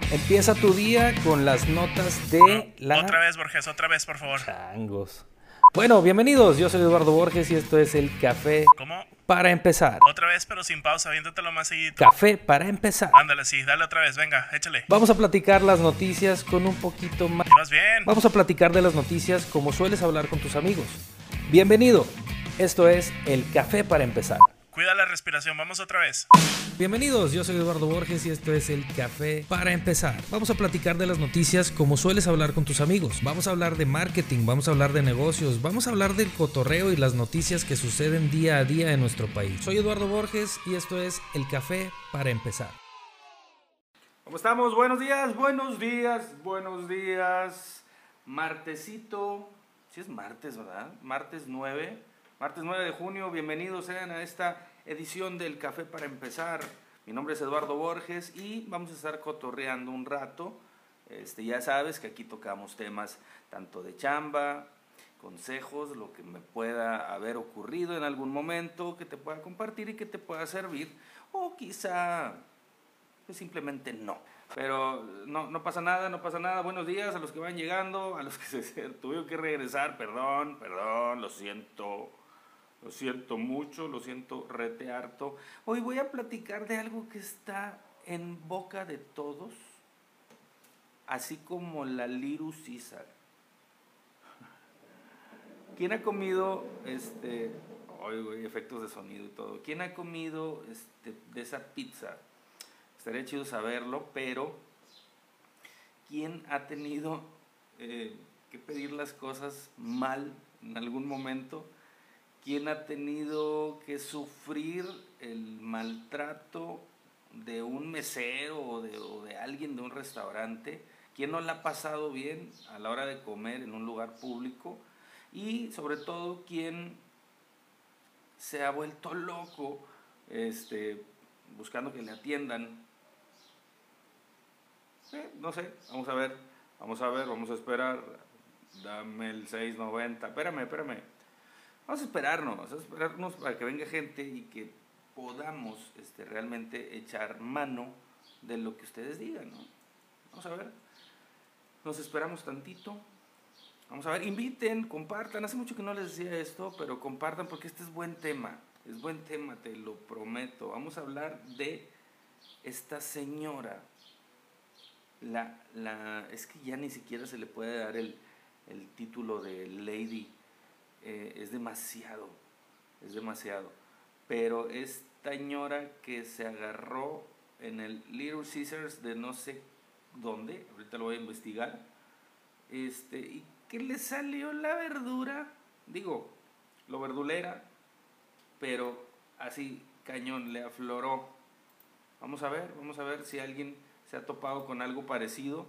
Empieza tu día con las notas de la... Otra vez, Borges, otra vez, por favor. Changos. Bueno, bienvenidos. Yo soy Eduardo Borges y esto es el Café ¿Cómo? para empezar. Otra vez, pero sin pausa, aviéntatelo más seguido. Café para empezar. Ándale, sí, dale otra vez, venga, échale. Vamos a platicar las noticias con un poquito más... ¿Ibas bien? Vamos a platicar de las noticias como sueles hablar con tus amigos. Bienvenido. Esto es el Café para empezar. Cuida la respiración, vamos otra vez. Bienvenidos, yo soy Eduardo Borges y esto es el Café para empezar. Vamos a platicar de las noticias como sueles hablar con tus amigos. Vamos a hablar de marketing, vamos a hablar de negocios, vamos a hablar del cotorreo y las noticias que suceden día a día en nuestro país. Soy Eduardo Borges y esto es el Café para empezar. ¿Cómo estamos? Buenos días, buenos días, buenos días. Martesito, sí es martes, ¿verdad? Martes 9 de junio, bienvenidos sean a esta edición del Café para empezar. Mi nombre es Eduardo Borges y vamos a estar cotorreando un rato. Ya sabes que aquí tocamos temas tanto de chamba, consejos, lo que me pueda haber ocurrido en algún momento, que te pueda compartir y que te pueda servir, o quizá pues simplemente no. Pero no pasa nada, no pasa nada. Buenos días a los que van llegando, a los que se tuvieron que regresar, perdón, lo siento. Lo siento mucho, lo siento rete harto. Hoy voy a platicar de algo que está en boca de todos, así como la Little Caesar. ¿Quién ha comido, efectos de sonido y todo? ¿Quién ha comido de esa pizza? Estaría chido saberlo, pero ¿quién ha tenido que pedir las cosas mal en algún momento? ¿Quién ha tenido que sufrir el maltrato de un mesero o de alguien de un restaurante? ¿Quién no la ha pasado bien a la hora de comer en un lugar público? Y sobre todo, ¿quién se ha vuelto loco buscando que le atiendan? No sé, vamos a ver, vamos a esperar. Dame el 6.90, espérame. Vamos a esperarnos para que venga gente y que podamos realmente echar mano de lo que ustedes digan, ¿no? Vamos a ver, nos esperamos tantito. Vamos a ver, inviten, compartan. Hace mucho que no les decía esto, pero compartan porque este es buen tema, te lo prometo. Vamos a hablar de esta señora. Es que ya ni siquiera se le puede dar el título de lady. Es demasiado, pero esta señora que se agarró en el Little Caesars de no sé dónde, ahorita lo voy a investigar, y que le salió la verdura, digo, lo verdulera, pero así cañón, le afloró. Vamos a ver si alguien se ha topado con algo parecido,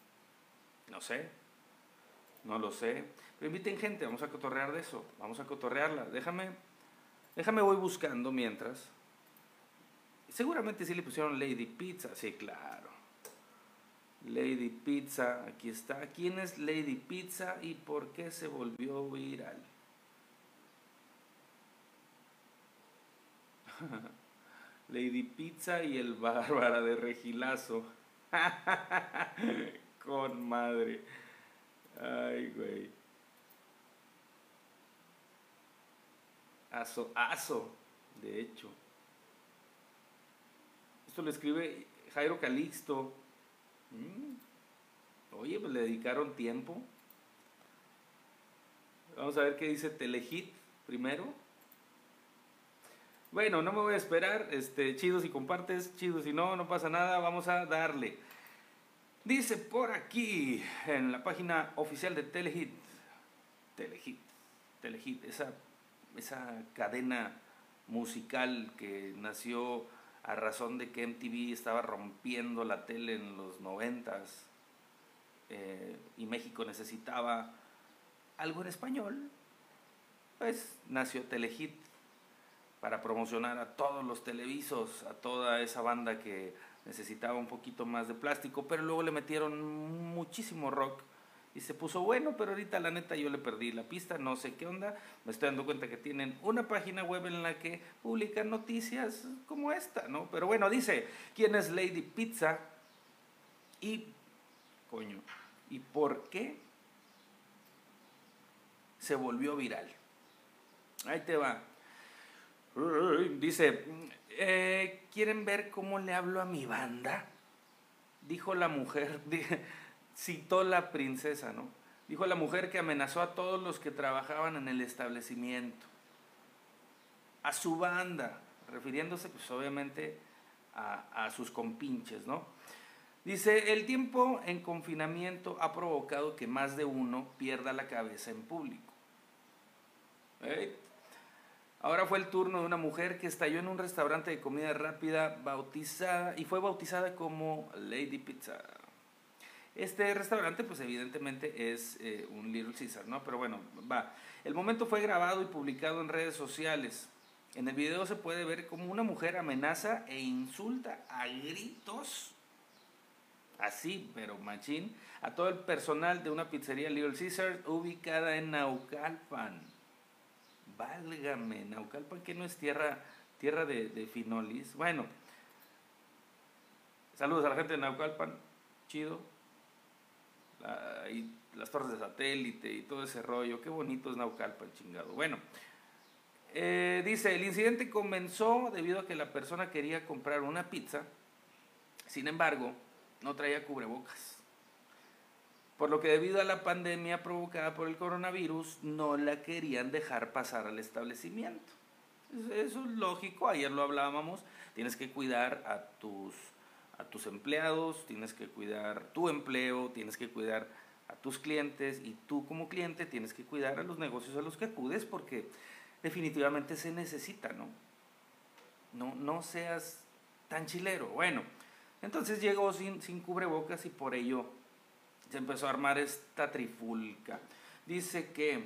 no lo sé. Pero inviten gente, vamos a cotorrear de eso, vamos a cotorrearla. Déjame voy buscando mientras. Seguramente sí le pusieron Lady Pizza, sí, claro. Lady Pizza, aquí está. ¿Quién es Lady Pizza y por qué se volvió viral? Lady Pizza y el Bárbara de Regilazo. Con madre. Ay, güey. Aso, de hecho. Esto lo escribe Jairo Calixto. Oye, pues le dedicaron tiempo. Vamos a ver qué dice Telehit primero. Bueno, no me voy a esperar. Chido si compartes, chido si no, no pasa nada. Vamos a darle. Dice por aquí, en la página oficial de Telehit, esa cadena musical que nació a razón de que MTV estaba rompiendo la tele en los 90s y México necesitaba algo en español, pues nació Telehit para promocionar a todos los televisos, a toda esa banda que necesitaba un poquito más de plástico, pero luego le metieron muchísimo rock y se puso bueno, pero ahorita la neta yo le perdí la pista, no sé qué onda. Me estoy dando cuenta que tienen una página web en la que publican noticias como esta, ¿no? Pero bueno, dice, ¿quién es Lady Pizza? Y, coño, ¿y por qué se volvió viral? Ahí te va. Dice, ¿quieren ver cómo le hablo a mi banda? Dijo la mujer, citó la princesa, ¿no? Dijo la mujer que amenazó a todos los que trabajaban en el establecimiento, a su banda, refiriéndose pues obviamente a sus compinches, ¿no? Dice, el tiempo en confinamiento ha provocado que más de uno pierda la cabeza en público. Ahora fue el turno de una mujer que estalló en un restaurante de comida rápida fue bautizada como Lady Pizza. Este restaurante pues evidentemente es un Little Caesar, ¿no? Pero bueno, va. El momento fue grabado y publicado en redes sociales. En el video se puede ver cómo una mujer amenaza e insulta a gritos, así, pero machín, a todo el personal de una pizzería Little Caesar ubicada en Naucalpan. Válgame, Naucalpan, que no es tierra de finolis. Bueno, saludos a la gente de Naucalpan, chido. Y las torres de satélite y todo ese rollo, qué bonito es Naucalpan, chingado. Bueno, dice, el incidente comenzó debido a que la persona quería comprar una pizza, sin embargo, no traía cubrebocas. Por lo que debido a la pandemia provocada por el coronavirus, no la querían dejar pasar al establecimiento. Eso es lógico, ayer lo hablábamos, tienes que cuidar a tus empleados, tienes que cuidar tu empleo, tienes que cuidar a tus clientes y tú como cliente tienes que cuidar a los negocios a los que acudes porque definitivamente se necesita, ¿no? No seas tan chilero. Bueno, entonces llegó sin cubrebocas y por ello se empezó a armar esta trifulca. Dice que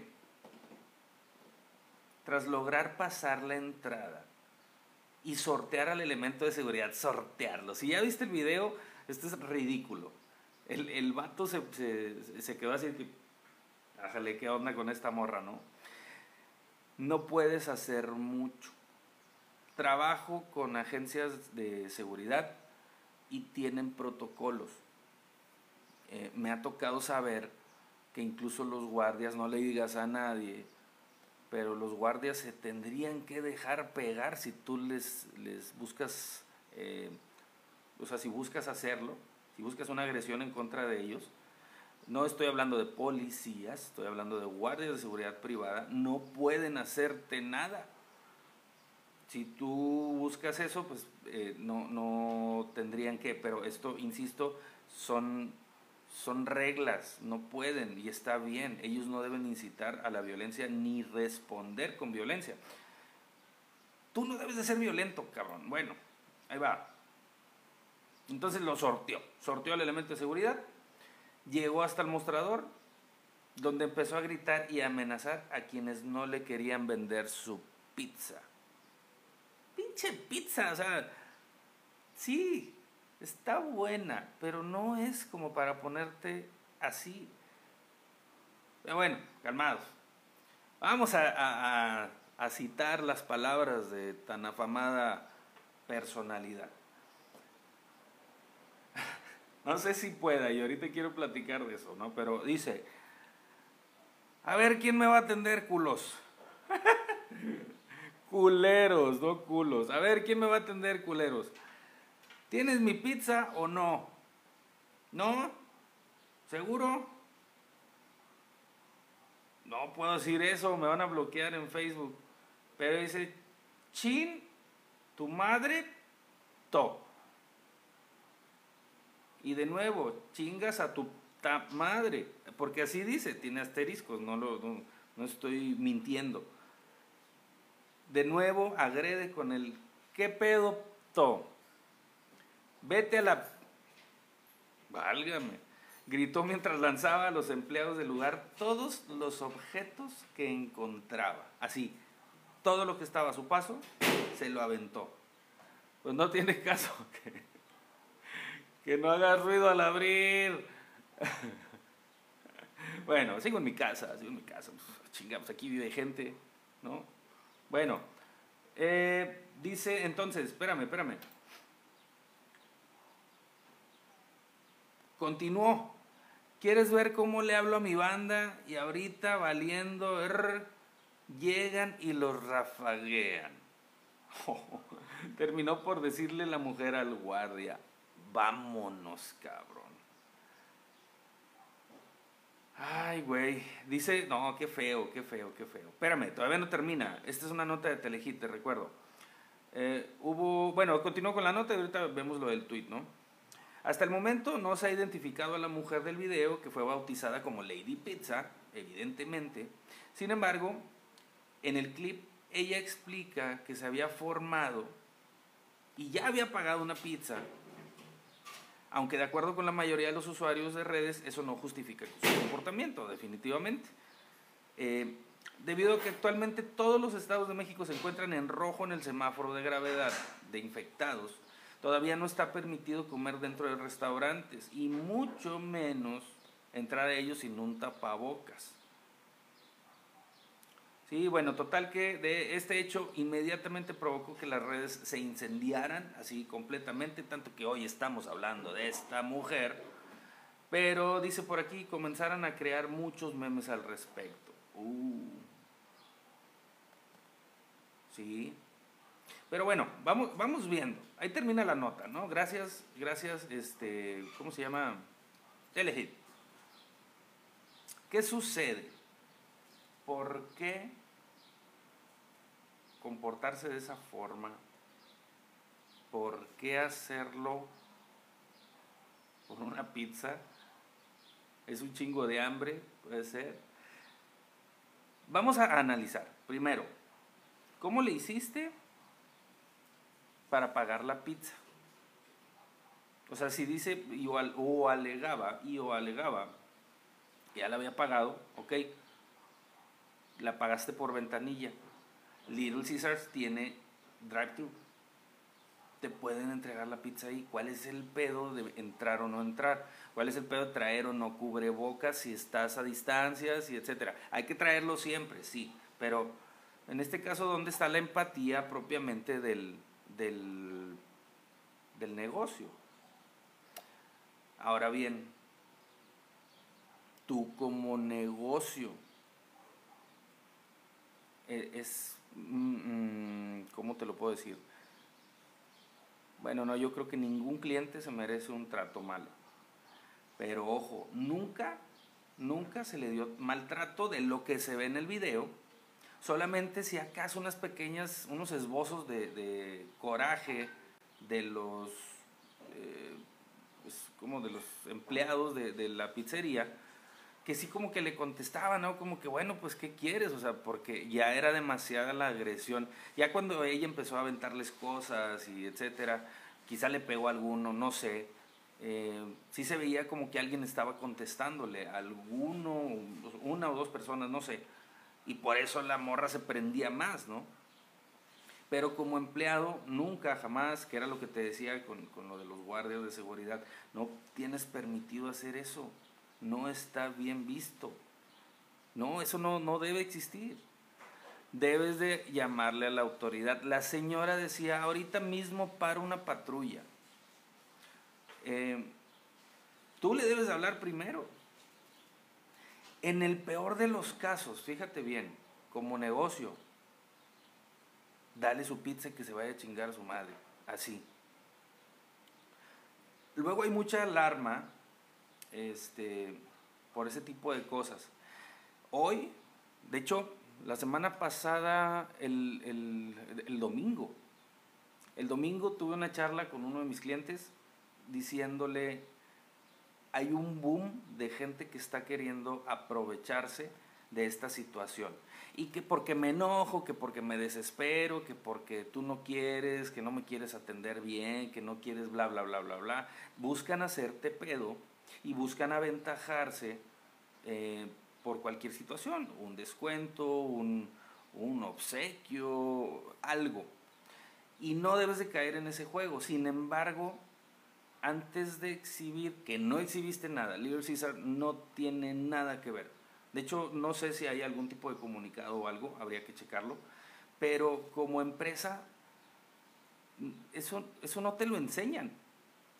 tras lograr pasar la entrada y sortear al elemento de seguridad, sortearlo. Si ya viste el video, esto es ridículo. El vato se quedó así que, ájale, ¿qué onda con esta morra, no? No puedes hacer mucho. Trabajo con agencias de seguridad y tienen protocolos. Me ha tocado saber que incluso los guardias, no le digas a nadie, pero los guardias se tendrían que dejar pegar si tú les buscas, o sea, si buscas hacerlo, si buscas una agresión en contra de ellos. No estoy hablando de policías, estoy hablando de guardias de seguridad privada, no pueden hacerte nada. Si tú buscas eso, pues no tendrían que, pero esto, insisto, son reglas, no pueden y está bien. Ellos no deben incitar a la violencia ni responder con violencia. Tú no debes de ser violento, cabrón. Bueno, ahí va. Entonces lo sorteó el elemento de seguridad, llegó hasta el mostrador, donde empezó a gritar y a amenazar a quienes no le querían vender su pizza. Pinche pizza, o sea, sí, está buena, pero no es como para ponerte así. Pero bueno, calmados. Vamos a citar las palabras de tan afamada personalidad. No sé si pueda, y ahorita quiero platicar de eso, ¿no? Pero dice, a ver, ¿quién me va a atender, culos? Culeros, no culos. A ver, ¿quién me va a atender, culeros? ¿Tienes mi pizza o no? ¿No? ¿Seguro? No puedo decir eso, me van a bloquear en Facebook. Pero dice, chin, tu madre, to. Y de nuevo, chingas a tu madre. Porque así dice, tiene asteriscos, no estoy mintiendo. De nuevo, agrede con el, ¿qué pedo, to? Vete a la... Válgame. Gritó mientras lanzaba a los empleados del lugar todos los objetos que encontraba. Así, todo lo que estaba a su paso, se lo aventó. Pues no tiene caso que no hagas ruido al abrir. Bueno, sigo en mi casa. Pues, chingamos, aquí vive gente, ¿no? Bueno, dice entonces, espérame. Continuó. ¿Quieres ver cómo le hablo a mi banda? Y ahorita valiendo, llegan y los rafaguean. Terminó por decirle la mujer al guardia, vámonos, cabrón. Ay, güey. Dice, no, qué feo, qué feo, qué feo. Espérame, todavía no termina. Esta es una nota de Telehit, te recuerdo. Bueno, continúo con la nota y ahorita vemos lo del tuit, ¿no? Hasta el momento no se ha identificado a la mujer del video, que fue bautizada como Lady Pizza, evidentemente. Sin embargo, en el clip ella explica que se había formado y ya había pagado una pizza, aunque de acuerdo con la mayoría de los usuarios de redes, eso no justifica su comportamiento, definitivamente. Debido a que actualmente todos los estados de México se encuentran en rojo en el semáforo de gravedad de infectados, todavía no está permitido comer dentro de restaurantes y mucho menos entrar a ellos sin un tapabocas. Sí, bueno, total que de este hecho inmediatamente provocó que las redes se incendiaran así completamente, tanto que hoy estamos hablando de esta mujer, pero dice por aquí, comenzaron a crear muchos memes al respecto. Sí. Pero bueno, vamos viendo. Ahí termina la nota, ¿no? Gracias, ¿cómo se llama? Telehit. ¿Qué sucede? ¿Por qué comportarse de esa forma? ¿Por qué hacerlo por una pizza? ¿Es un chingo de hambre? Puede ser. Vamos a analizar. Primero, ¿cómo le hiciste para pagar la pizza? O sea, si dice o alegaba que ya la había pagado, ok, la pagaste por ventanilla. Little Caesars tiene drive-thru, te pueden entregar la pizza ahí. ¿Cuál es el pedo de entrar o no entrar? ¿Cuál es el pedo de traer o no cubrebocas si estás a distancias y etcétera? Hay que traerlo siempre, sí, pero en este caso, ¿dónde está la empatía propiamente del negocio? Ahora bien, tú como negocio ¿cómo te lo puedo decir? Bueno, no, yo creo que ningún cliente se merece un trato malo, pero ojo, nunca se le dio maltrato de lo que se ve en el video. Solamente si acaso unos esbozos de coraje de los como de los empleados de la pizzería, que sí como que le contestaban, ¿no? Como que bueno, pues ¿qué quieres? O sea, porque ya era demasiada la agresión. Ya cuando ella empezó a aventarles cosas y etcétera, quizá le pegó a alguno, no sé. Sí se veía como que alguien estaba contestándole, una o dos personas, no sé. Y por eso la morra se prendía más, ¿no? Pero como empleado, nunca, jamás, que era lo que te decía con lo de los guardias de seguridad, no tienes permitido hacer eso. No está bien visto. No, eso no debe existir. Debes de llamarle a la autoridad. La señora decía, ahorita mismo para una patrulla. Tú le debes hablar primero. En el peor de los casos, fíjate bien, como negocio, dale su pizza y que se vaya a chingar a su madre. Así. Luego hay mucha alarma por ese tipo de cosas. Hoy, de hecho, la semana pasada, el domingo tuve una charla con uno de mis clientes diciéndole, hay un boom de gente que está queriendo aprovecharse de esta situación. Y que porque me enojo, que porque me desespero, que porque tú no quieres, que no me quieres atender bien, que no quieres bla, bla, bla, bla, bla. Buscan hacerte pedo y buscan aventajarse por cualquier situación. Un descuento, un obsequio, algo. Y no debes de caer en ese juego. Sin embargo, antes de exhibir, que no exhibiste nada, Little Caesar no tiene nada que ver. De hecho, no sé si hay algún tipo de comunicado o algo, habría que checarlo, pero como empresa, eso no te lo enseñan.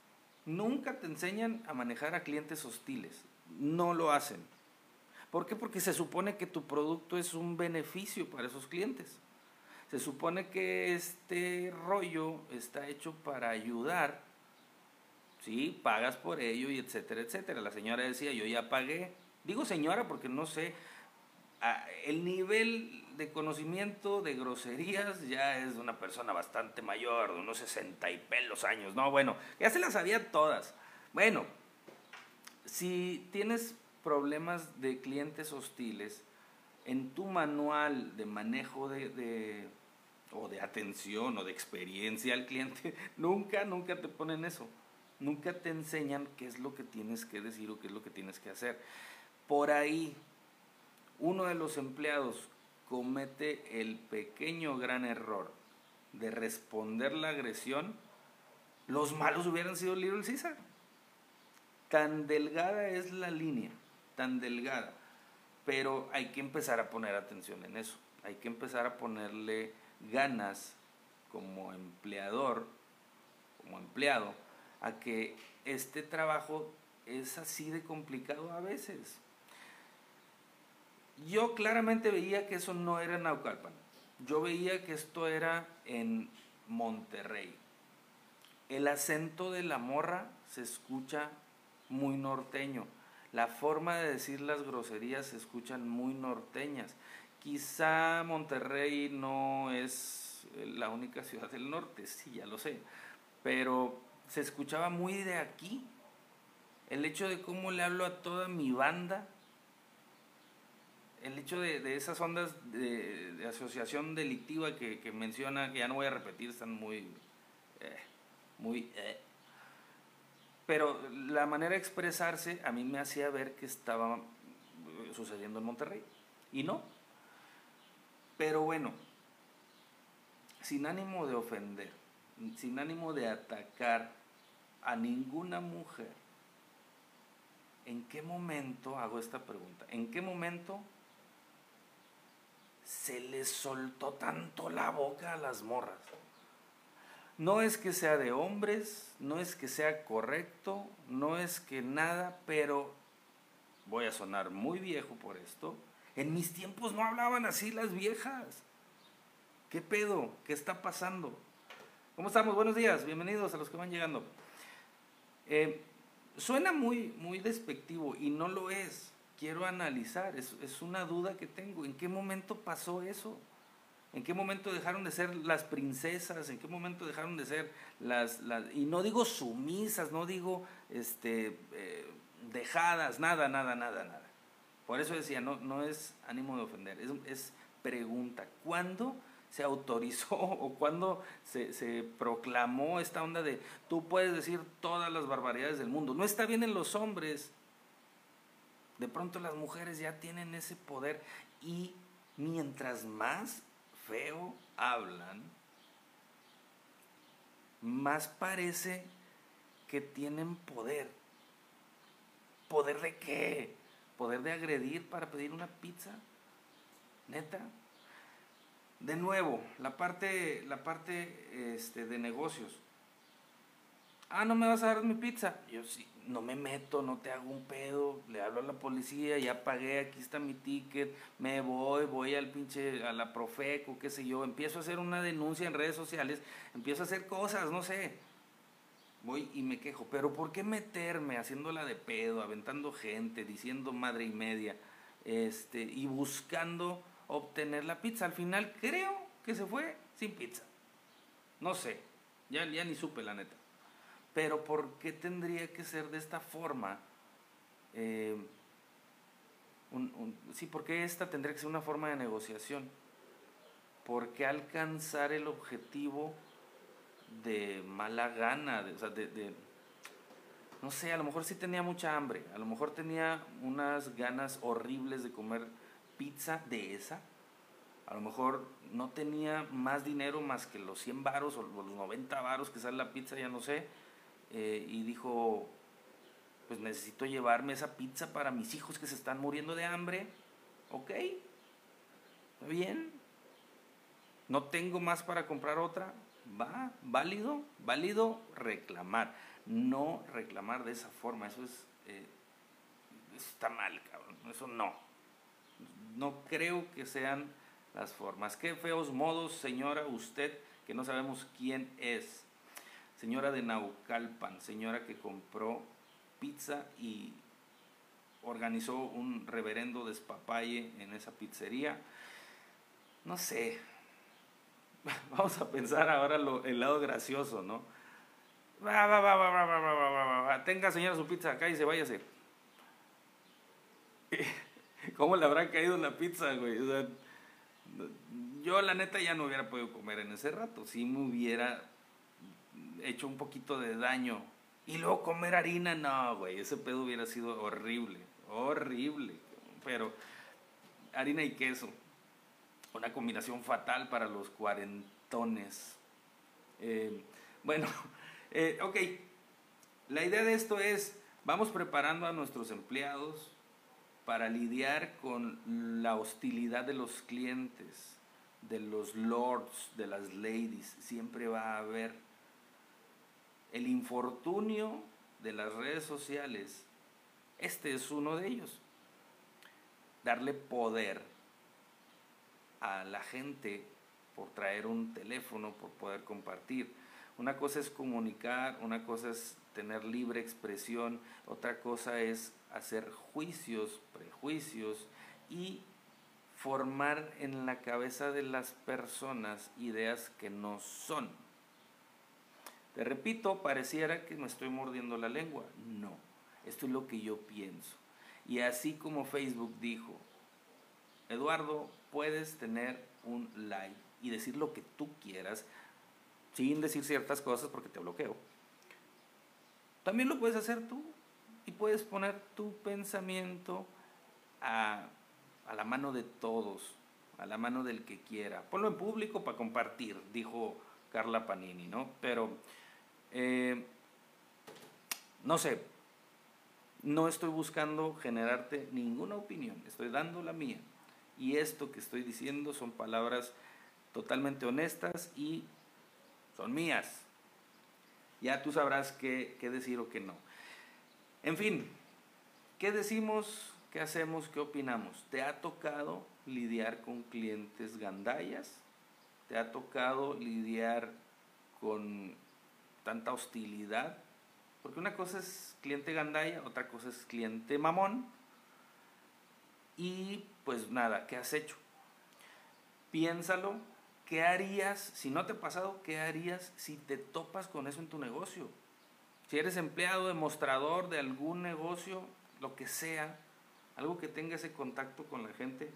Nunca te enseñan a manejar a clientes hostiles. No lo hacen. ¿Por qué? Porque se supone que tu producto es un beneficio para esos clientes. Se supone que este rollo está hecho para ayudar, ¿sí? Pagas por ello y etcétera, etcétera. La señora decía, yo ya pagué. Digo señora porque no sé, el nivel de conocimiento de groserías ya es de una persona bastante mayor, de unos 60 y pelos años. No, bueno, ya se las sabía todas. Bueno, si tienes problemas de clientes hostiles, en tu manual de manejo o de atención o de experiencia al cliente, nunca te ponen eso. Nunca te enseñan qué es lo que tienes que decir o qué es lo que tienes que hacer. Por ahí, uno de los empleados comete el pequeño gran error de responder la agresión, los malos hubieran sido Little Caesar. Tan delgada es la línea, tan delgada. Pero hay que empezar a poner atención en eso. Hay que empezar a ponerle ganas como empleador, como empleado, a que este trabajo es así de complicado a veces. Yo claramente veía que eso no era en Naucalpan. Yo veía que esto era en Monterrey. El acento de la morra se escucha muy norteño. La forma de decir las groserías se escuchan muy norteñas. Quizá Monterrey no es la única ciudad del norte, sí, ya lo sé. Pero se escuchaba muy de aquí. El hecho de cómo le hablo a toda mi banda, el hecho de esas ondas de asociación delictiva que menciona, que ya no voy a repetir, están muy... Pero la manera de expresarse a mí me hacía ver que estaba sucediendo en Monterrey. Y no. Pero bueno, sin ánimo de ofender, sin ánimo de atacar a ninguna mujer, ¿en qué momento, hago esta pregunta, en qué momento se les soltó tanto la boca a las morras? No es que sea de hombres, no es que sea correcto, no es que nada, pero voy a sonar muy viejo por esto. En mis tiempos no hablaban así las viejas. ¿Qué pedo? ¿Qué está pasando? ¿Cómo estamos? Buenos días, bienvenidos a los que van llegando. Suena muy despectivo y no lo es. Quiero analizar, es una duda que tengo. ¿En qué momento pasó eso? ¿En qué momento dejaron de ser las princesas? ¿En qué momento dejaron de ser las y no digo sumisas, no digo dejadas, nada? Por eso decía, no es ánimo de ofender, es pregunta. ¿Cuándo se autorizó o cuándo se proclamó esta onda de tú puedes decir todas las barbaridades del mundo? No está bien en los hombres. De pronto las mujeres ya tienen ese poder y mientras más feo hablan, más parece que tienen poder. ¿Poder de qué? ¿Poder de agredir para pedir una pizza? ¿Neta? De nuevo, la parte de negocios. ¿No me vas a dar mi pizza? Yo sí, no me meto, no te hago un pedo, le hablo a la policía, ya pagué, aquí está mi ticket, me voy a la Profeco, qué sé yo, empiezo a hacer una denuncia en redes sociales, empiezo a hacer cosas, no sé, voy y me quejo, pero ¿por qué meterme haciéndola de pedo, aventando gente, diciendo madre y media, y buscando obtener la pizza? Al final creo que se fue sin pizza, no sé, ya ni supe la neta. Pero ¿por qué tendría que ser de esta forma? ¿Por qué esta tendría que ser una forma de negociación? ¿Por qué alcanzar el objetivo de mala gana? No sé, a lo mejor sí tenía mucha hambre, a lo mejor tenía unas ganas horribles de comer pizza de esa. A lo mejor no tenía más dinero más que los 100 varos o los 90 varos que sale la pizza, ya no sé. Y dijo, pues necesito llevarme esa pizza para mis hijos que se están muriendo de hambre. Ok, está bien. No tengo más para comprar otra. va, válido reclamar. No reclamar de esa forma, eso está mal, cabrón, eso no. No creo que sean las formas. Qué feos modos, señora, usted, que no sabemos quién es. Señora de Naucalpan, señora que compró pizza y organizó un reverendo despapalle en esa pizzería. No sé. Vamos a pensar ahora el lado gracioso, ¿no? Tenga, señora, su pizza acá y váyase. ¿Cómo le habrá caído la pizza, güey? O sea, yo la neta ya no hubiera podido comer en ese rato. Sí me hubiera hecho un poquito de daño. Y luego comer harina, no, güey. Ese pedo hubiera sido horrible. Horrible. Pero harina y queso. Una combinación fatal para los cuarentones. Bueno, ok. La idea de esto es, vamos preparando a nuestros empleados para lidiar con la hostilidad de los clientes, de los lords, de las ladies. Siempre va a haber el infortunio de las redes sociales. Este es uno de ellos. Darle poder a la gente por traer un teléfono, por poder compartir. Una cosa es comunicar, una cosa es tener libre expresión, otra cosa es hacer juicios, prejuicios y formar en la cabeza de las personas ideas que no son. Te repito, pareciera que me estoy mordiendo la lengua. No, esto es lo que yo pienso. Y así como Facebook dijo, Eduardo, puedes tener un live y decir lo que tú quieras sin decir ciertas cosas porque te bloqueo. También lo puedes hacer tú y puedes poner tu pensamiento a la mano de todos, a la mano del que quiera. Ponlo en público para compartir, dijo Carla Panini, ¿no? Pero, no sé, no estoy buscando generarte ninguna opinión, estoy dando la mía. Y esto que estoy diciendo son palabras totalmente honestas y son mías. Ya tú sabrás qué decir o qué no. En fin, ¿qué decimos? ¿Qué hacemos? ¿Qué opinamos? ¿Te ha tocado lidiar con clientes gandallas? ¿Te ha tocado lidiar con tanta hostilidad? Porque una cosa es cliente gandalla, otra cosa es cliente mamón. Y pues nada, ¿qué has hecho? Piénsalo. ¿Qué harías, si no te ha pasado, qué harías si te topas con eso en tu negocio? Si eres empleado, demostrador de algún negocio, lo que sea, algo que tenga ese contacto con la gente,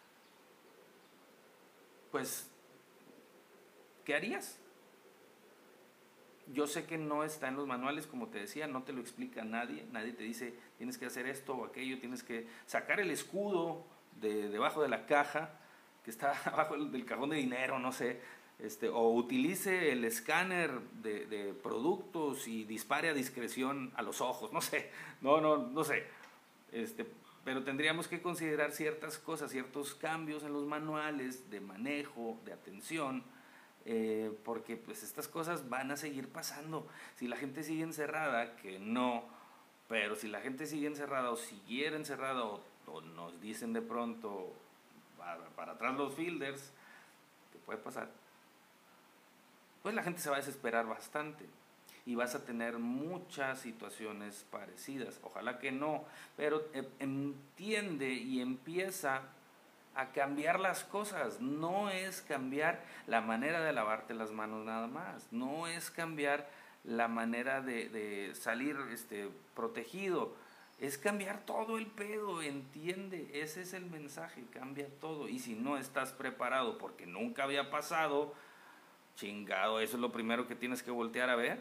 pues, ¿qué harías? Yo sé que no está en los manuales, como te decía, no te lo explica nadie te dice, tienes que hacer esto o aquello, tienes que sacar el escudo debajo de la caja, que está abajo del cajón de dinero, no sé, o utilice el escáner de productos y dispare a discreción a los ojos, no sé, no sé, pero tendríamos que considerar ciertas cosas, ciertos cambios en los manuales de manejo, de atención, porque pues estas cosas van a seguir pasando. Si la gente sigue encerrada, que no, pero si la gente sigue encerrada o siguiera encerrada o nos dicen de pronto para atrás los fielders, ¿qué puede pasar? Pues la gente se va a desesperar bastante y vas a tener muchas situaciones parecidas. Ojalá que no, pero entiende y empieza a cambiar las cosas. No es cambiar la manera de lavarte las manos nada más, no es cambiar la manera de salir protegido. Es cambiar todo el pedo, entiende, ese es el mensaje, cambia todo. Y si no estás preparado porque nunca había pasado, chingado, eso es lo primero que tienes que voltear a ver.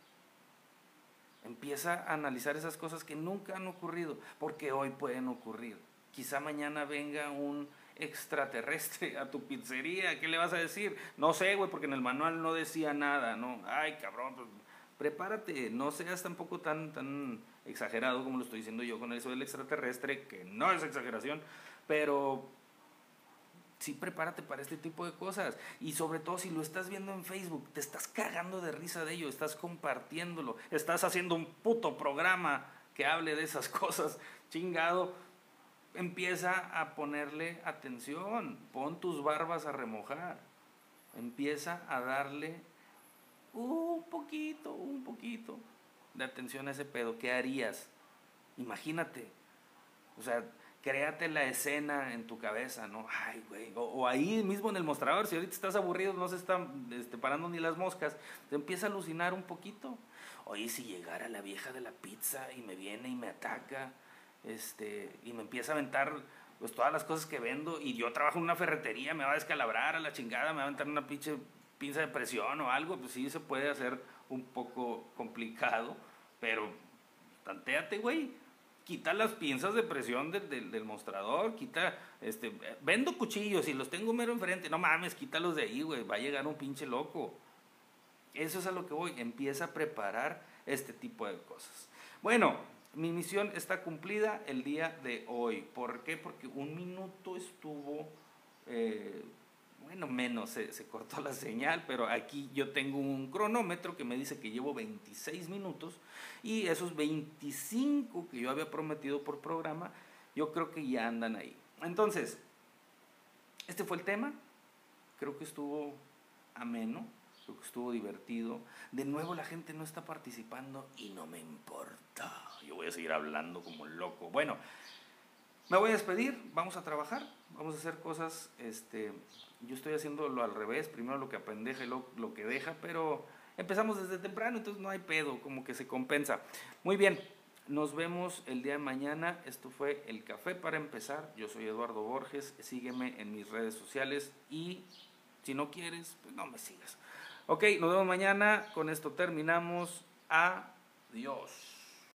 Empieza a analizar esas cosas que nunca han ocurrido, porque hoy pueden ocurrir. Quizá mañana venga un extraterrestre a tu pizzería, ¿qué le vas a decir? No sé, güey, porque en el manual no decía nada, ¿no? Ay, cabrón, pues, prepárate, no seas tampoco tan exagerado como lo estoy diciendo yo con eso del extraterrestre, que no es exageración, pero sí prepárate para este tipo de cosas. Y sobre todo si lo estás viendo en Facebook, te estás cagando de risa de ello, estás compartiéndolo, estás haciendo un puto programa que hable de esas cosas, chingado. Empieza a ponerle atención, pon tus barbas a remojar, empieza a darle un poquito de atención a ese pedo. ¿Qué harías? Imagínate, o sea, créate la escena en tu cabeza, ¿no? Ay, güey, o ahí mismo en el mostrador, si ahorita estás aburrido, no se están parando ni las moscas, te empieza a alucinar un poquito. Oye, si llegara la vieja de la pizza y me viene y me ataca, y me empieza a aventar pues todas las cosas que vendo, y yo trabajo en una ferretería, me va a descalabrar a la chingada, me va a aventar una pinche pinza de presión o algo, pues sí se puede hacer un poco complicado, pero tantéate, güey. Quita las pinzas de presión del mostrador, quita, vendo cuchillos y los tengo mero enfrente, no mames, quítalos de ahí, güey, va a llegar un pinche loco. Eso es a lo que voy, empieza a preparar este tipo de cosas. Bueno, mi misión está cumplida el día de hoy. ¿Por qué? Porque un minuto estuvo, menos, se cortó la señal, pero aquí yo tengo un cronómetro que me dice que llevo 26 minutos y esos 25 que yo había prometido por programa, yo creo que ya andan ahí. Entonces, este fue el tema, creo que estuvo ameno, creo que estuvo divertido. De nuevo la gente no está participando y no me importa, yo voy a seguir hablando como loco. Bueno, me voy a despedir, vamos a trabajar, vamos a hacer cosas, yo estoy haciéndolo al revés, primero lo que apendeja y lo que deja, pero empezamos desde temprano, entonces no hay pedo, como que se compensa. Muy bien, nos vemos el día de mañana, esto fue El Café para Empezar, yo soy Eduardo Borges, sígueme en mis redes sociales y si no quieres, pues no me sigas. Ok, nos vemos mañana, con esto terminamos, adiós.